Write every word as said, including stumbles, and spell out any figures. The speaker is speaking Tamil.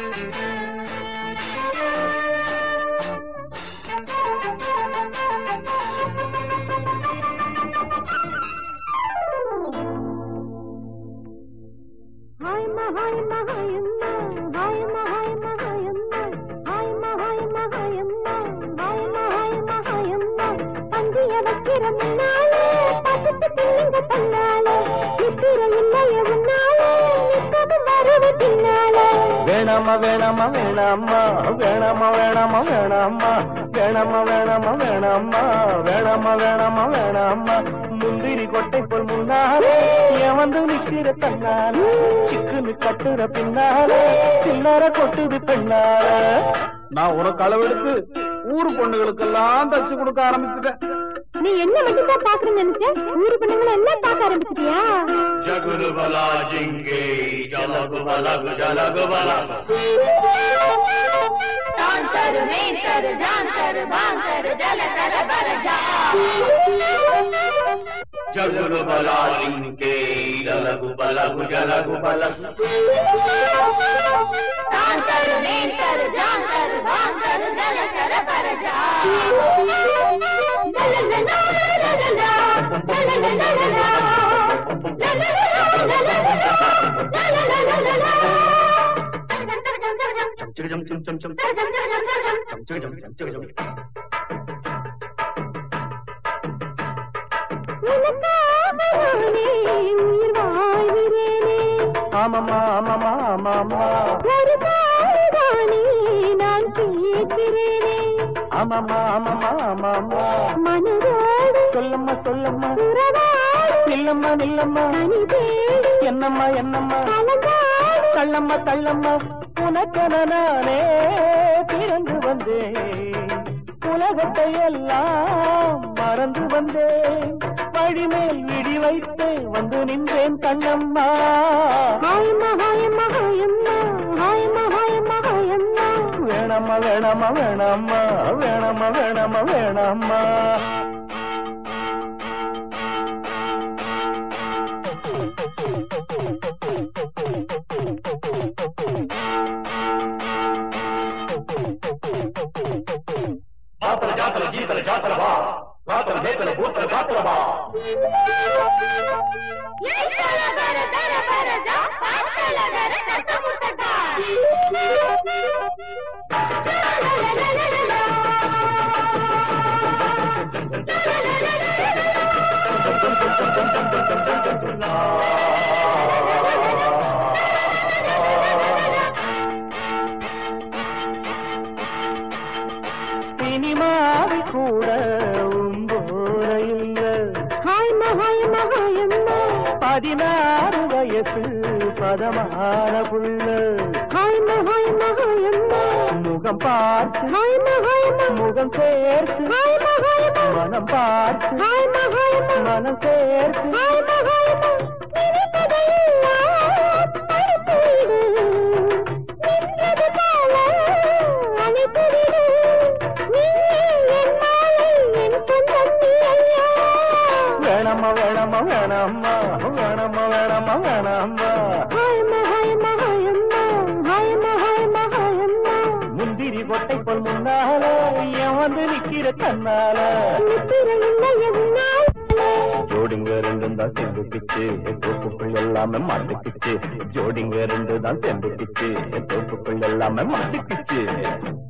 வேணாமா வேணாமா வேணாமா வேணாமா வேணாமா வேணாமா வேணாமா வேணாமா வேணாமா வேணாமா வேணாமா வேணாமா முந்திரி கொட்டை போல் முன்னாலே ஏன் வந்து நிக்கிற தன்னால சிக்குன்னு கட்டுற பின்னால சில்லற கொட்டுது பெண்ணால நான் உனக்கு அளவெடுத்து ஊரு பொண்ணுகளுக்கெல்லாம் தச்சு கொடுக்க ஆரம்பிச்சுட்டேன். நீ என்ன மட்டும் தான் பாக்குறேன்னு நினைச்ச? ஊரு பொண்ணுங்களை எல்லாம் பார்க்க ஆரம்பிச்சிட்டியா? ஜகுருபலா ஜிங்கே ஜலகுபலா ஜலகுபலா டான்சர் மேன்சர் ஜான்சர் பான்சர் ஜலகர பரஜா ஜகுருபலா ஜிங்கே ஜலகுபலா ஜலகுபலா டான்சர் மேன்சர் ஜான்சர் பான்சர் ஜலகர பரஜா Jum jum jum jum. Jum jum jum jum jum. ஆமாமா ஆமாமா ஆமாமா நான் கேட்கிறேனே ஆமாமா ஆமாமா ஆமாமா மனதோடு சொல்லம்மா சொல்லம்மா உறவாடு நில்லம்மா நில்லம்மா தனி தேடி என்னம்மா என்னம்மா கலந்தாடு தள்ளம்மா தள்ளம்மா உனக்கென நானே பிறந்து வந்தேன் உலகத்தை எல்லாம் மறந்து வந்தேன் வழிமேல் விடி வைத்து வந்து நின்றேன் கண்ணம்மா ஹாயம்மா ஹாயம்மா ஹாயம்மா ஹாயம்மா ஹாயம்மா ஹாயம்மா வேணாம்மா வேணாம்மா வேணாம்மா வேணாம்மா வேணாம்மா வேணாம்மா Jatala jatala jeetala jatala ba. Jatala jetala bhootala jatala ba. ஏய்தல கர தர பரஜா பாத்தல கர தட்ட முட்டகா சினிமாவை கூட உம்போர இல்ல ஹாயம்மா ஹாயம்மா ஹாயம்மா பதினாறு வயசு பதமான புள்ள ஹாயம்மா ஹாயம்மா ஹாயம்மா முகம் பார்த்து ஹாயம்மா ஹாயம்மா முகம் சேர்த்து ஹாயம்மா ஹாயம்மா மனம் பார்த்து ஹாயம்மா ஹாயம்மா மனம் சேர்த்து ஹாயம்மா ஹாயம்மா நினைத்ததையெல்லாம் படைத்துவிடு நின்றது போல அழைத்துவிடு நீ என் மாலை என் சொந்தம் நீ ஐயா வேணாம்மா வேணாம்மா வேணாம்மா வேணாம்மா வேணாம்மா வேணாம்மா ஹாயம்மா ஹாயம்மா ஹாயம்மா ஹாயம்மா ஹாயம்மா ஹாயம்மா முந்திரி கொட்டை போல் முன்னால ஏன் வந்து நிக்கிற தன்னால நித்திரை இல்லை என்னால் ஜோடிங்க ரெண்டும் தான் சேர்ந்துக்கிச்சு தோப்புக்குள் எல்லாமே மாட்டுக்குச்சு ஜோடிங்க ரெண்டு தான் சேர்ந்துக்கிச்சு தோப்புக்குள் எல்லாமே மாட்டுக்குச்சு